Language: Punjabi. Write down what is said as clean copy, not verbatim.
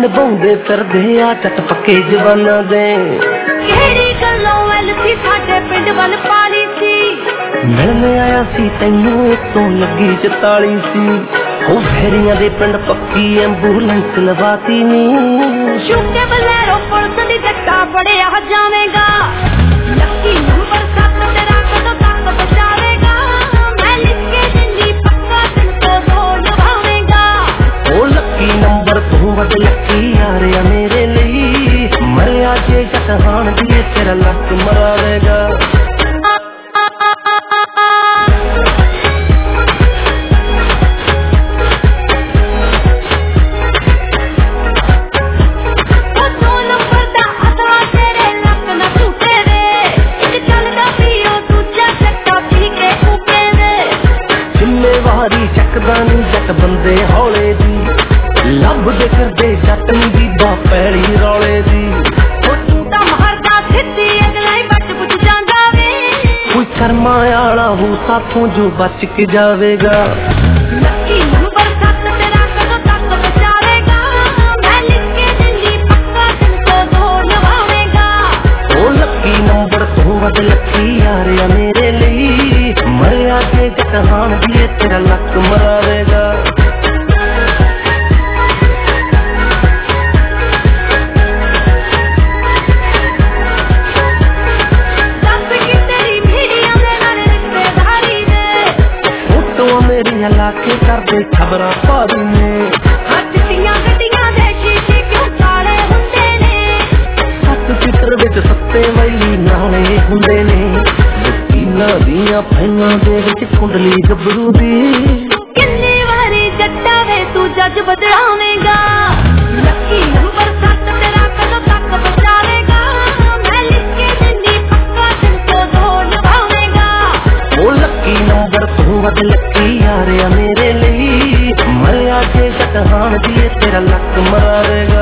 ਨਿਭਾਉਂਦੇ ਫਿਰਦੇ ਆ ਚੱਟ ਪੱਕੇ ਜਵਾਨਾਂ ਦੇ। ਕਿਹੜੀ ਗੱਲੋਂ ਐਲਸੀ ਸਾਡੇ ਪਿੰਡ ਵੱਲ ਪਾਲੀ ਸੀ, ਮਿਲਣ ਆਇਆ ਸੀ ਤੈਨੂੰ ਉਤੋਂ ਲੱਗੀ 44 ਸੀ। ਉਹ ਫੇਰੀਆਂ ਦੇ ਪਿੰਡ ਪੱਕੀ ਐਂਬੂਲੈਂਸ ਲਵਾਤੀ ਨੀ। ਸ਼ੂਕੇ ਬਲੈਰੋ ਪੁਲਿਸ ਦੀ ਜੱਟਾ ਬੜਿਆ ਜਾਵੇਗਾ, ਲੱਕੀ ਨੰਬਰ 7 ਤੇਰਾ ਕਦੋਂ ਤੱਕ ਬਚਾਵੇਗਾ। ਮੈਂ ਲਿਖ ਕੇ ਦਿੰਦੀ ਪੱਕਾ ਦਿਨ ਤੋਂ ਦੋ ਨਿਭਾਵੇਗਾ। ਉਹ ਲੱਕੀ ਨੰਬਰ ਤੂੰ ਵੱਧ ਲੱਕੀ ਯਾਰਿਆ ਮੇਰੇ ਲਈ, ਮਰਿਆ ਜੇ ਜਹਾਨ ਦੀ ਤੇਰਾ ਲੱਕ ਮਰਾਵੇਗਾ। ਚੱਕਦਾ ਨੀ ਜੱਟ ਬੰਦੇ ਹੌਲੇ ਦੀ, ਲੱਭਦੇ ਫਿਰਦੇ ਜੱਟ ਨੀ ਬੀਬਾ ਪੈਲੀ ਰੌਲੇ ਦੀ। ਉਹ ਤੂੰ ਤਾਂ ਮਰਦਾ ਸਿੱਧੀ ਅਗਲਾ ਹੀ ਬੱਟ ਪੁੱਛ ਜਾਂਦਾ ਵੇ, ਕੋਈ ਕਰਮਾਂ ਵਾਲਾ ਹੋ ਸਾਥੋਂ ਜੋ ਬਚ ਕੇ ਜਾਵੇਗਾ। ਲੱਕੀ ਨੰਬਰ 7 ਤੇਰਾ ਕਦੋਂ ਤੱਕ ਬਚਾਵੇਗਾ। ਮੈਂ ਲਿਖ ਕੇ ਦਿੰਦੀ ਪੱਕਾ ਦਿਨ ਤੋਂ ਦੋ ਨਿਭਾਵੇਗਾ। ਉਹ ਲੱਕੀ ਨੰਬਰ ਤੂੰ ਵੱਧ ਲੱਕੀ ਯਾਰਿਆ ਮੇਰੇ ਲਈ, ਮਰਿਆ ਜੇ ਜਹਾਨ ਦੀ ਤੇਰਾ ਲੱਕ ਮਰਾਵੇਗਾ। ਮੇਰੀਆਂ ਲਾ ਕੇ ਕਰਦੇ ਖਬਰਾਂ ਭਾਰੀ ਨੇ, ਚਿੱਟੀਆਂ ਗੱਡੀਆਂ ਦੇ ਸ਼ੀਸ਼ੇ ਕਿਉਂ ਕਾਲੇ ਹੁੰਦੇ ਨੇ। 7 ਸੀਟਰ ਵਿੱਚ 7 ਵੈਲੀ ਨਾਲੇ ਹੁੰਦੇ ਨੇ। ਵਕੀਲਾਂ ਦੀਆਂ ਫਾਈਲਾਂ ਦੇ ਵਿੱਚ ਕੁੰਡਲੀ ਗੱਭਰੂ ਦੀ। ਕਿੰਨੀ ਵਾਰੀ ਜੱਟਾ ਵੇ ਤੂੰ ਜੱਜ ਬਦਲਾਵੇਂਗਾ। ਲੱਕੀ ਨੰਬਰ 7 ਤੇਰਾ ਕਦੋਂ ਤੱਕ ਬਚਾਵੇਗਾ। ਮੈਂ ਲਿਖ ਕੇ ਦਿੰਦੀ ਪੱਕਾ ਦਿਨ ਤੋਂ ਦੋ ਨਿਭਾਵੇਂਗਾ। ਉਹ ਲੱਕੀ ਨੰਬਰ ਤੂੰ ਵੱਧ ਲੱਕੀ ਯਾਰਿਆ ਮੇਰੇ ਲਈ, ਮਰਿਆ ਜੇ ਜਹਾਨ ਦੀ ਤੇਰਾ ਲੱਕ ਮਰਾਵੇਗਾ।